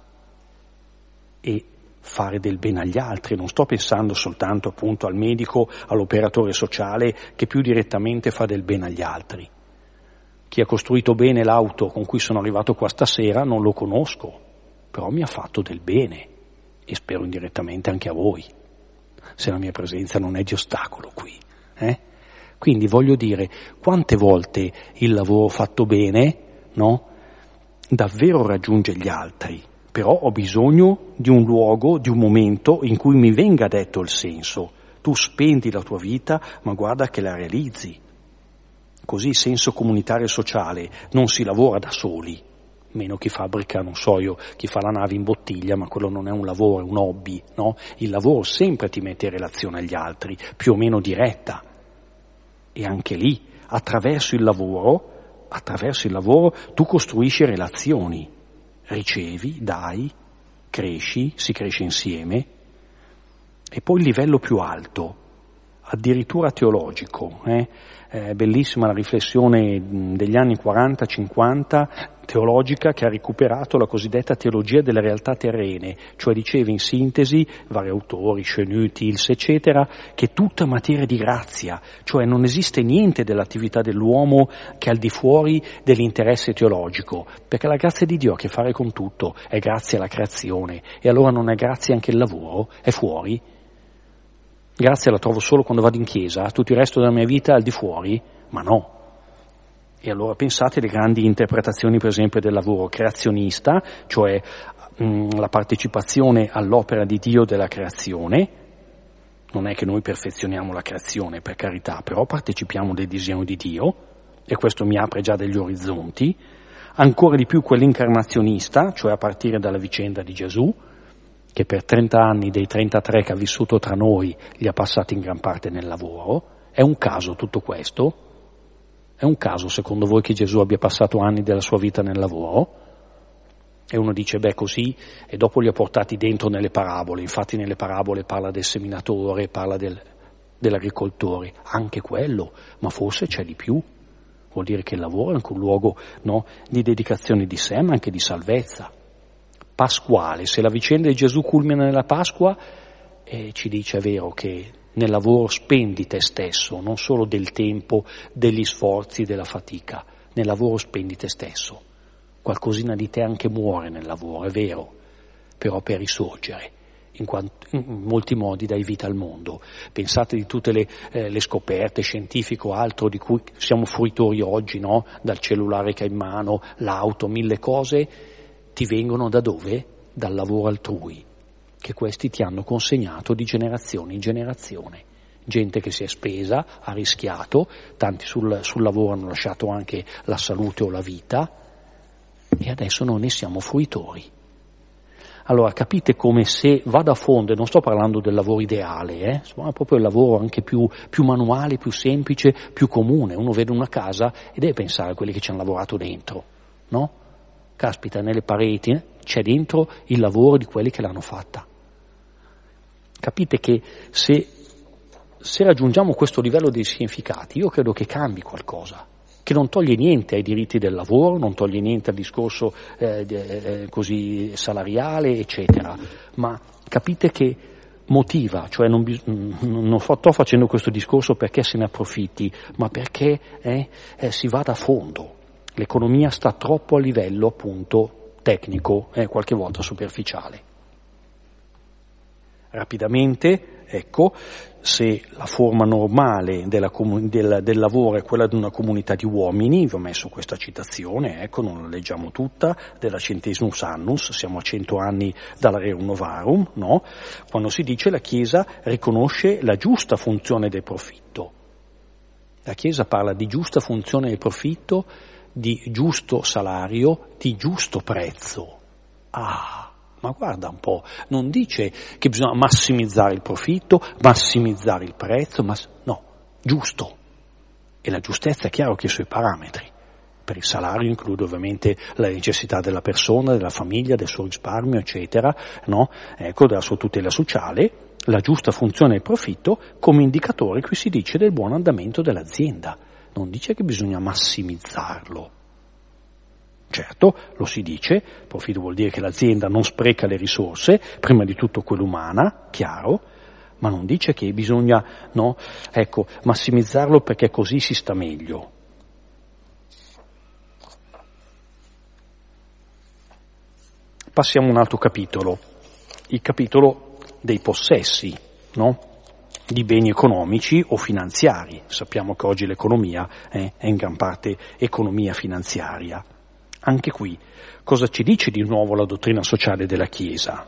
e fare del bene agli altri. Non sto pensando soltanto appunto al medico, all'operatore sociale che più direttamente fa del bene agli altri. Chi ha costruito bene l'auto con cui sono arrivato qua stasera non lo conosco, però mi ha fatto del bene e spero indirettamente anche a voi, se la mia presenza non è di ostacolo qui. Quindi voglio dire, quante volte il lavoro fatto bene, davvero raggiunge gli altri, però ho bisogno di un luogo, di un momento in cui mi venga detto il senso. Tu spendi la tua vita, ma guarda che la realizzi. Così il senso comunitario e sociale non si lavora da soli, meno chi fabbrica, chi fa la nave in bottiglia, ma quello non è un lavoro, è un hobby, no? Il lavoro sempre ti mette in relazione agli altri, più o meno diretta. E anche lì, attraverso il lavoro, tu costruisci relazioni, ricevi, dai, cresci, si cresce insieme. E poi il livello più alto, addirittura teologico, bellissima la riflessione degli anni 40-50 teologica che ha recuperato la cosiddetta teologia delle realtà terrene, cioè diceva in sintesi, vari autori, Chenu, Tils, eccetera, che tutta materia di grazia, cioè non esiste niente dell'attività dell'uomo che è al di fuori dell'interesse teologico, perché la grazia di Dio ha a che fare con tutto, è grazia alla creazione, e allora non è grazia anche il lavoro? È fuori? Grazia la trovo solo quando vado in chiesa, tutto il resto della mia vita è al di fuori? Ma no. E allora pensate alle grandi interpretazioni, per esempio, del lavoro creazionista, cioè la partecipazione all'opera di Dio della creazione. Non è che noi perfezioniamo la creazione, per carità, però partecipiamo del disegno di Dio, e questo mi apre già degli orizzonti. ancora di più quell'incarnazionista, cioè a partire dalla vicenda di Gesù, che per 30 anni dei 33 che ha vissuto tra noi li ha passati in gran parte nel lavoro. È un caso tutto questo? È un caso secondo voi che Gesù abbia passato anni della sua vita nel lavoro? E uno dice, beh così, e dopo li ha portati dentro nelle parabole, infatti nelle parabole parla del seminatore, parla dell'agricoltore, anche quello, ma forse c'è di più. Vuol dire che il lavoro è anche un luogo, no, di dedicazione di sé, ma anche di salvezza. Pasquale, se la vicenda di Gesù culmina nella Pasqua, ci dice, è vero, che nel lavoro spendi te stesso, non solo del tempo, degli sforzi, della fatica, nel lavoro spendi te stesso. Qualcosina di te anche muore nel lavoro, è vero, però per risorgere, in molti modi dai vita al mondo. Pensate di tutte le scoperte scientifiche o altro di cui siamo fruitori oggi, no? Dal cellulare che hai in mano, l'auto, mille cose, ti vengono da dove? Dal lavoro altrui, che questi ti hanno consegnato di generazione in generazione. Gente che si è spesa, ha rischiato, tanti sul lavoro hanno lasciato anche la salute o la vita, e adesso noi ne siamo fruitori. Allora capite come se vado a fondo, e non sto parlando del lavoro ideale, ma proprio il lavoro anche più manuale, più semplice, più comune. Uno vede una casa e deve pensare a quelli che ci hanno lavorato dentro, no? Caspita, nelle pareti c'è dentro il lavoro di quelli che l'hanno fatta. Capite che se raggiungiamo questo livello di significati, io credo che cambi qualcosa, che non toglie niente ai diritti del lavoro, non toglie niente al discorso così salariale, eccetera, ma capite che motiva, cioè non sto facendo questo discorso perché se ne approfitti, ma perché si vada a fondo. L'economia sta troppo a livello appunto tecnico, qualche volta superficiale. Rapidamente, ecco, se la forma normale del lavoro è quella di una comunità di uomini, vi ho messo questa citazione, ecco, non la leggiamo tutta, della Centesimus Annus, siamo a 100 anni dalla Rerum Novarum, no? Quando si dice la Chiesa riconosce la giusta funzione del profitto. La Chiesa parla di giusta funzione del profitto, di giusto salario, di giusto prezzo. Ma guarda un po', non dice che bisogna massimizzare il profitto, massimizzare il prezzo, no, giusto. E la giustezza è chiaro che ha i suoi parametri. Per il salario include ovviamente la necessità della persona, della famiglia, del suo risparmio, eccetera, no? Ecco, della sua tutela sociale, la giusta funzione del profitto come indicatore, qui si dice, del buon andamento dell'azienda. Non dice che bisogna massimizzarlo. Certo, lo si dice, profitto vuol dire che l'azienda non spreca le risorse, prima di tutto quell'umana, chiaro, ma non dice che bisogna, no, ecco, massimizzarlo perché così si sta meglio. Passiamo a un altro capitolo, il capitolo dei possessi, no? Di beni economici o finanziari. Sappiamo che oggi l'economia è in gran parte economia finanziaria. Anche qui, cosa ci dice di nuovo la dottrina sociale della Chiesa?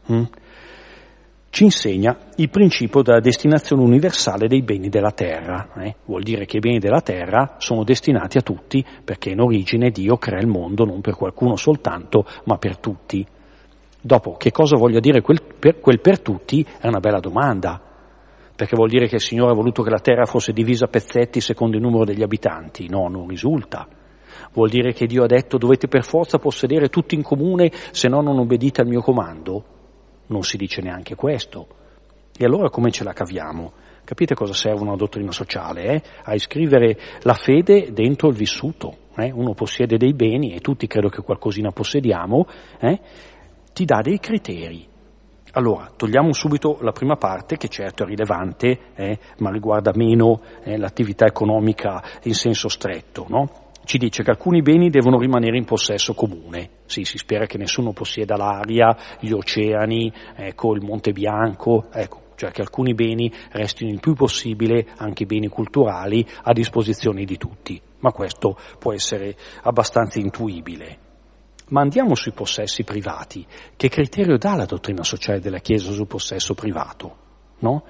Ci insegna il principio della destinazione universale dei beni della terra. Vuol dire che i beni della terra sono destinati a tutti, perché in origine Dio crea il mondo non per qualcuno soltanto, ma per tutti. Dopo, che cosa voglia dire quel per tutti è una bella domanda, perché vuol dire che il Signore ha voluto che la terra fosse divisa a pezzetti secondo il numero degli abitanti? No, non risulta. Vuol dire che Dio ha detto dovete per forza possedere tutti in comune, se no non obbedite al mio comando? Non si dice neanche questo. E allora come ce la caviamo? Capite cosa serve una dottrina sociale? A iscrivere la fede dentro il vissuto. Uno possiede dei beni, e tutti credo che qualcosina possediamo, ti dà dei criteri. Allora, togliamo subito la prima parte, che certo è rilevante, ma riguarda meno l'attività economica in senso stretto, no? Ci dice che alcuni beni devono rimanere in possesso comune. Sì, si spera che nessuno possieda l'aria, gli oceani, il Monte Bianco, cioè che alcuni beni restino il più possibile, anche i beni culturali, a disposizione di tutti. Ma questo può essere abbastanza intuibile. Ma andiamo sui possessi privati. Che criterio dà la dottrina sociale della Chiesa sul possesso privato? No?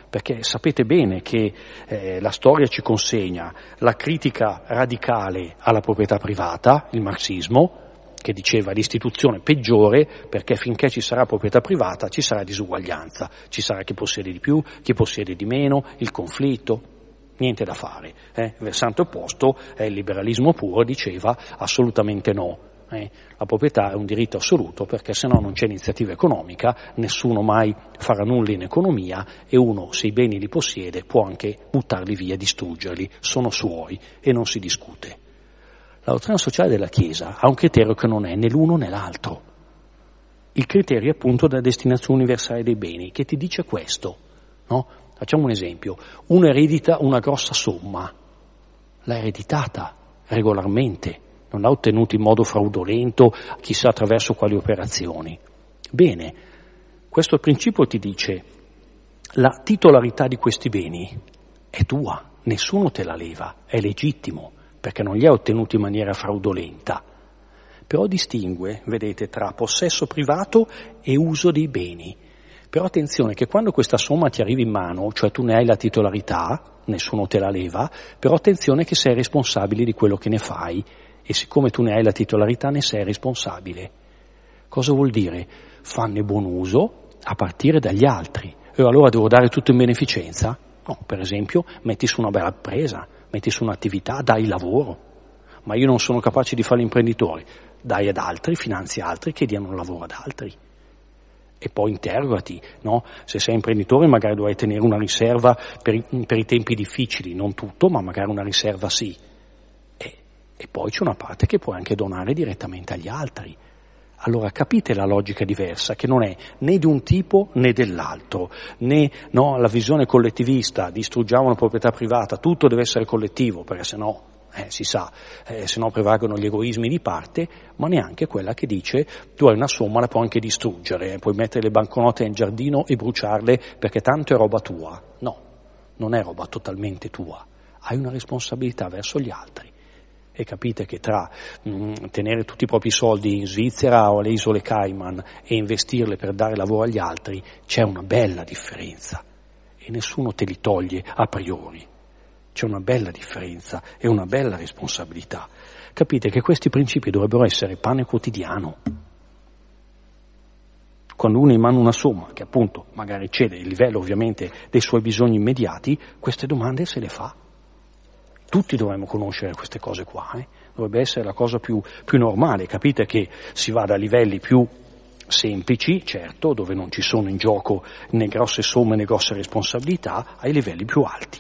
perché sapete bene che la storia ci consegna la critica radicale alla proprietà privata, il marxismo, che diceva l'istituzione peggiore perché finché ci sarà proprietà privata ci sarà disuguaglianza, ci sarà chi possiede di più, chi possiede di meno, il conflitto, niente da fare. Il versante opposto, il liberalismo puro, diceva assolutamente no. La proprietà è un diritto assoluto perché se no non c'è iniziativa economica, nessuno mai farà nulla in economia e uno, se i beni li possiede, può anche buttarli via, distruggerli, sono suoi e non si discute. La dottrina sociale della Chiesa ha un criterio che non è né l'uno né l'altro. Il criterio è appunto della destinazione universale dei beni, che ti dice questo, no? Facciamo un esempio, uno eredita una grossa somma, l'ha ereditata regolarmente, non l'ha ottenuta in modo fraudolento, chissà attraverso quali operazioni. Bene, questo principio ti dice la titolarità di questi beni è tua, nessuno te la leva, è legittimo, perché non li ha ottenuti in maniera fraudolenta. Però distingue, vedete, tra possesso privato e uso dei beni. Però attenzione che quando questa somma ti arriva in mano, cioè tu ne hai la titolarità, nessuno te la leva, però attenzione che sei responsabile di quello che ne fai e siccome tu ne hai la titolarità ne sei responsabile. Cosa vuol dire? Fanne buon uso a partire dagli altri. E allora devo dare tutto in beneficenza? No, per esempio metti su una bella presa, metti su un'attività, dai lavoro. Ma io non sono capace di fare l'imprenditore, dai ad altri, finanzi altri che diano lavoro ad altri. E poi interrogati, no? Se sei imprenditore magari dovrai tenere una riserva per i tempi difficili, non tutto, ma magari una riserva sì. E poi c'è una parte che puoi anche donare direttamente agli altri. Allora capite la logica diversa, che non è né di un tipo né dell'altro, né no, la visione collettivista, distruggiamo la proprietà privata, tutto deve essere collettivo, perché sennò si sa, sennò prevalgono gli egoismi di parte, ma neanche quella che dice tu hai una somma, la puoi anche distruggere, puoi mettere le banconote in giardino e bruciarle perché tanto è roba tua. No, non è roba totalmente tua, hai una responsabilità verso gli altri. E capite che tra tenere tutti i propri soldi in Svizzera o alle isole Cayman e investirle per dare lavoro agli altri c'è una bella differenza e nessuno te li toglie a priori. C'è una bella differenza e una bella responsabilità. Capite che questi principi dovrebbero essere pane quotidiano. Quando uno ha in mano una somma che appunto magari cede il livello ovviamente dei suoi bisogni immediati, queste domande se le fa. Tutti dovremmo conoscere queste cose qua, dovrebbe essere la cosa più normale, capite che si va da livelli più semplici, certo, dove non ci sono in gioco né grosse somme né grosse responsabilità, ai livelli più alti.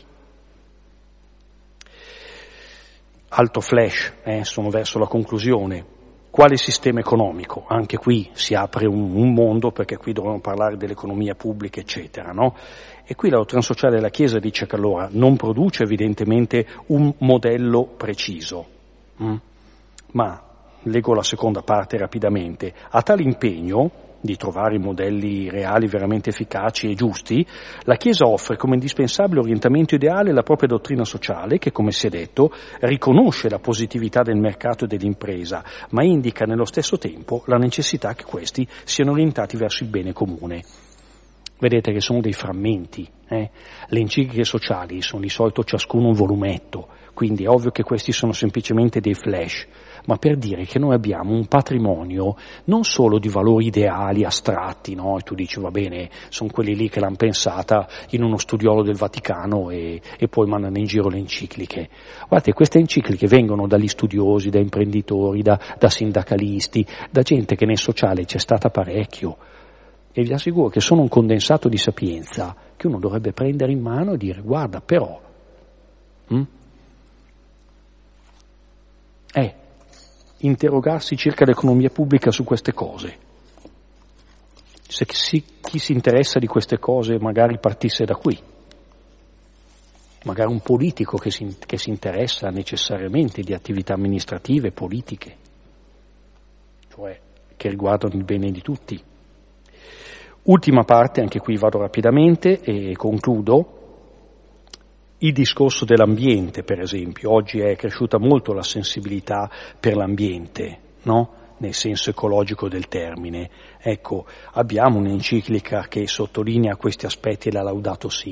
Altro flash, sono verso la conclusione. Quale sistema economico? Anche qui si apre un mondo, perché qui dovremmo parlare dell'economia pubblica, eccetera, no? E qui la dottrina sociale della Chiesa dice che allora non produce evidentemente un modello preciso, ma, leggo la seconda parte rapidamente, a tale impegno di trovare modelli reali veramente efficaci e giusti, la Chiesa offre come indispensabile orientamento ideale la propria dottrina sociale che, come si è detto, riconosce la positività del mercato e dell'impresa, ma indica nello stesso tempo la necessità che questi siano orientati verso il bene comune. Vedete che sono dei frammenti, Le encicliche sociali sono di solito ciascuno un volumetto, quindi è ovvio che questi sono semplicemente dei flash, ma per dire che noi abbiamo un patrimonio non solo di valori ideali, astratti, no? E tu dici va bene, sono quelli lì che l'hanno pensata in uno studiolo del Vaticano e poi mandano in giro le encicliche. Guardate, queste encicliche vengono dagli studiosi, da imprenditori, da sindacalisti, da gente che nel sociale c'è stata parecchio. E vi assicuro che sono un condensato di sapienza che uno dovrebbe prendere in mano e dire guarda però, interrogarsi circa l'economia pubblica su queste cose. Se chi si interessa di queste cose magari partisse da qui, magari un politico che si interessa necessariamente di attività amministrative, politiche, cioè che riguardano il bene di tutti. Ultima parte, anche qui vado rapidamente e concludo. Il discorso dell'ambiente, per esempio, oggi è cresciuta molto la sensibilità per l'ambiente, no? Nel senso ecologico del termine. Ecco, abbiamo un'enciclica che sottolinea questi aspetti e la Laudato Si,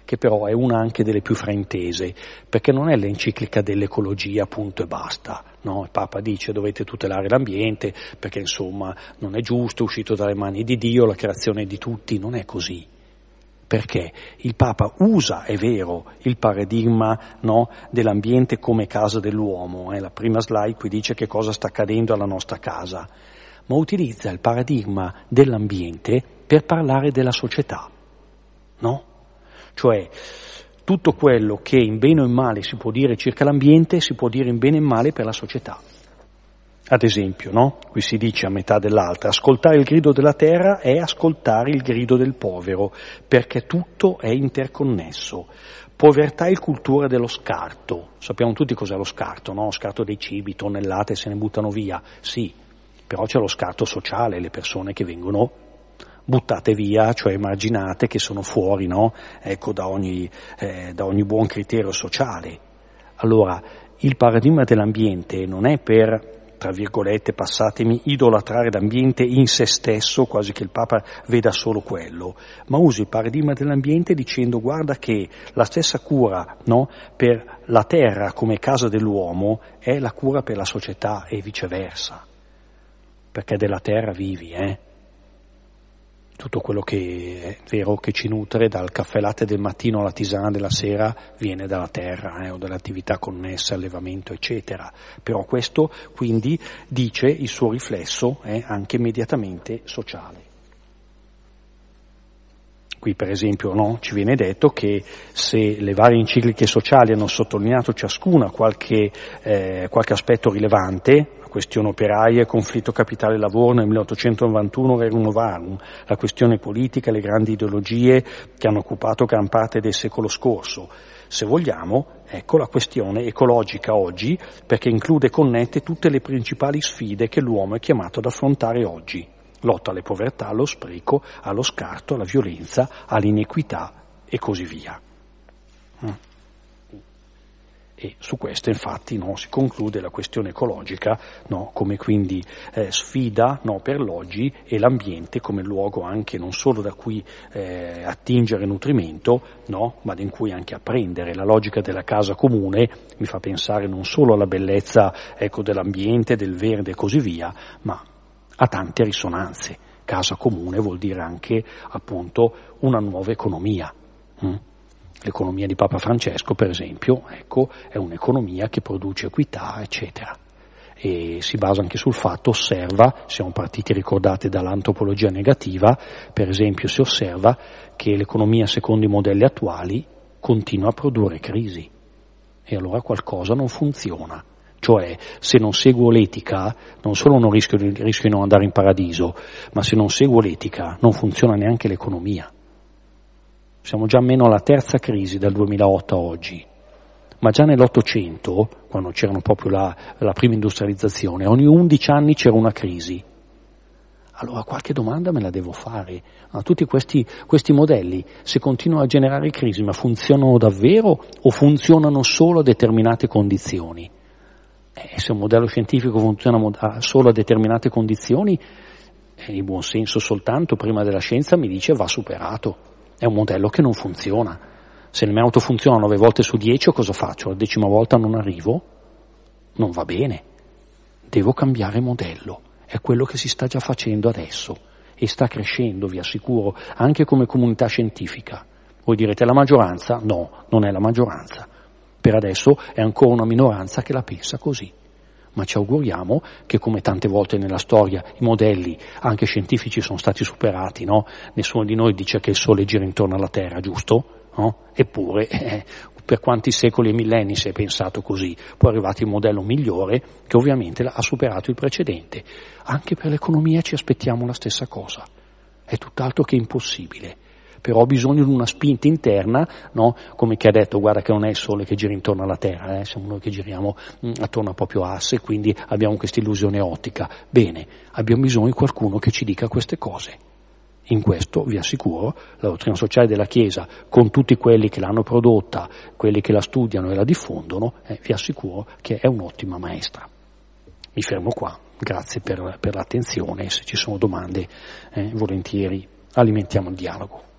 che però è una anche delle più fraintese, perché non è l'enciclica dell'ecologia, punto e basta. No? Il Papa dice dovete tutelare l'ambiente, perché insomma non è giusto, è uscito dalle mani di Dio, la creazione di tutti, non è così. Perché il Papa usa, è vero, il paradigma, no, dell'ambiente come casa dell'uomo, la prima slide qui dice che cosa sta accadendo alla nostra casa, ma utilizza il paradigma dell'ambiente per parlare della società, no? Cioè tutto quello che in bene o in male si può dire circa l'ambiente si può dire in bene e in male per la società. Ad esempio, no? Qui si dice a metà dell'altra, ascoltare il grido della terra è ascoltare il grido del povero, perché tutto è interconnesso. Povertà e cultura dello scarto. Sappiamo tutti cos'è lo scarto, no? Lo scarto dei cibi, tonnellate se ne buttano via. Sì, però c'è lo scarto sociale, le persone che vengono buttate via, cioè emarginate, che sono fuori, no? Ecco, da ogni buon criterio sociale. Allora, il paradigma dell'ambiente non è per, tra virgolette, passatemi, idolatrare l'ambiente in se stesso, quasi che il Papa veda solo quello, ma usi il paradigma dell'ambiente dicendo guarda che la stessa cura, no, per la terra come casa dell'uomo è la cura per la società e viceversa, perché della terra vivi, Tutto quello che è vero che ci nutre, dal caffè latte del mattino alla tisana della sera, viene dalla terra o dall'attività connessa, allevamento, eccetera. Però questo quindi dice il suo riflesso anche immediatamente sociale. Qui per esempio ci viene detto che se le varie encicliche sociali hanno sottolineato ciascuna qualche aspetto rilevante, questione operaia, conflitto capitale-lavoro nel 1891, Rerum Novarum, la questione politica, le grandi ideologie che hanno occupato gran parte del secolo scorso. Se vogliamo, ecco la questione ecologica oggi, perché include e connette tutte le principali sfide che l'uomo è chiamato ad affrontare oggi. Lotta alle povertà, allo spreco, allo scarto, alla violenza, all'inequità e così via. E su questo infatti si conclude la questione ecologica come quindi sfida per l'oggi e l'ambiente come luogo anche non solo da cui attingere nutrimento, ma in cui anche apprendere. La logica della casa comune mi fa pensare non solo alla bellezza dell'ambiente, del verde e così via, ma ha tante risonanze. Casa comune vuol dire anche appunto una nuova economia. L'economia di Papa Francesco, per esempio, è un'economia che produce equità, eccetera. E si basa anche sul fatto, osserva, siamo partiti ricordate dall'antropologia negativa, per esempio si osserva che l'economia secondo i modelli attuali continua a produrre crisi. E allora qualcosa non funziona. Cioè, se non seguo l'etica, non solo non rischio di non andare in paradiso, ma se non seguo l'etica non funziona neanche l'economia. Siamo già almeno alla terza crisi dal 2008 a oggi, ma già nell'Ottocento, quando c'era proprio la prima industrializzazione, ogni 11 anni c'era una crisi. Allora qualche domanda me la devo fare. Ma tutti questi modelli, se continuano a generare crisi, ma funzionano davvero o funzionano solo a determinate condizioni? Se un modello scientifico funziona solo a determinate condizioni, il buon senso soltanto prima della scienza mi dice va superato. È un modello che non funziona. Se le mie auto funzionano 9 volte su 10, cosa faccio? La 10ª volta non arrivo? Non va bene. Devo cambiare modello. È quello che si sta già facendo adesso e sta crescendo, vi assicuro, anche come comunità scientifica. Voi direte la maggioranza? No, non è la maggioranza. Per adesso è ancora una minoranza che la pensa così. Ma ci auguriamo che, come tante volte nella storia, i modelli anche scientifici sono stati superati, Nessuno di noi dice che il Sole gira intorno alla Terra, giusto? Eppure, per quanti secoli e millenni si è pensato così, poi è arrivato il modello migliore che ovviamente ha superato il precedente. Anche per l'economia ci aspettiamo la stessa cosa. È tutt'altro che impossibile. Però ho bisogno di una spinta interna, come chi ha detto, guarda che non è il Sole che gira intorno alla Terra, siamo noi che giriamo attorno a proprio asse, quindi abbiamo questa illusione ottica. Bene, abbiamo bisogno di qualcuno che ci dica queste cose. In questo, vi assicuro, la dottrina sociale della Chiesa, con tutti quelli che l'hanno prodotta, quelli che la studiano e la diffondono, vi assicuro che è un'ottima maestra. Mi fermo qua, grazie per l'attenzione, se ci sono domande volentieri alimentiamo il dialogo.